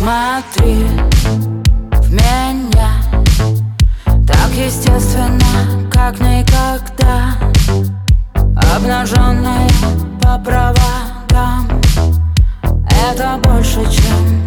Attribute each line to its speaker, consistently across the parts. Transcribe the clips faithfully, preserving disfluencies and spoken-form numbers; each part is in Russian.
Speaker 1: Смотри в меня так естественно, как никогда. Обнаженная по проводам, это больше, чем.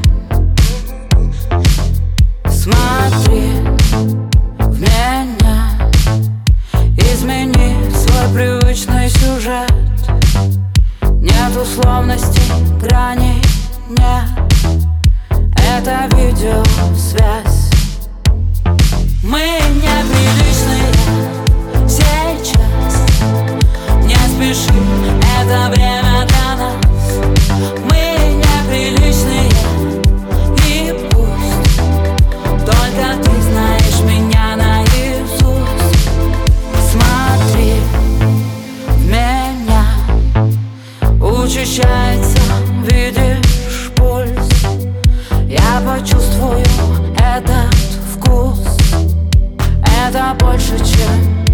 Speaker 1: Смотри в меня, измени свой привычный сюжет. Нет условностей, граней нет. Это видеосвязь. Мы неприличные сейчас. Не спеши, это время для нас. Мы неприличные, и пусть только ты знаешь меня наизусть. Смотри в меня, учащается, видишь пульс. Я почувствую этот вкус. Это больше, чем.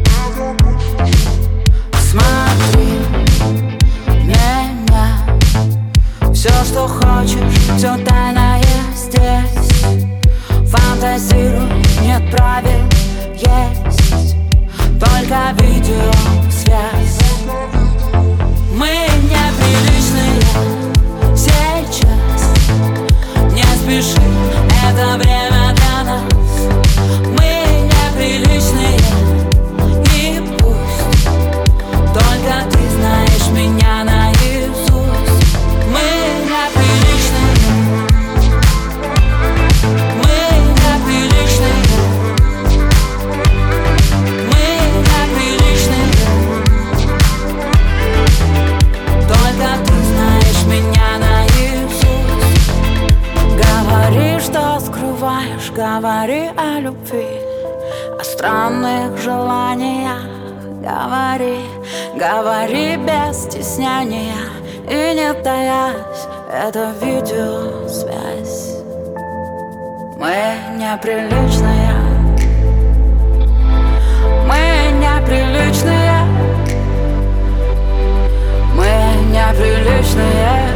Speaker 1: Смотри меня, все, что хочешь, все тайное здесь. Фантазируй, нет правил, есть только видеосвязь. Мы неприличные сейчас. Не спеши, это время для нас. Мы неприличные, и пусть только ты знаешь меня наизусть. Мы неприличные, мы неприличные, мы неприличные. Только ты знаешь меня наизусть. Говори, что скрываешь, говори о любви, о странных желаниях. Говори, говори без стеснения и не таясь. Это видеосвязь. Мы неприличные, мы неприличные, мы неприличные.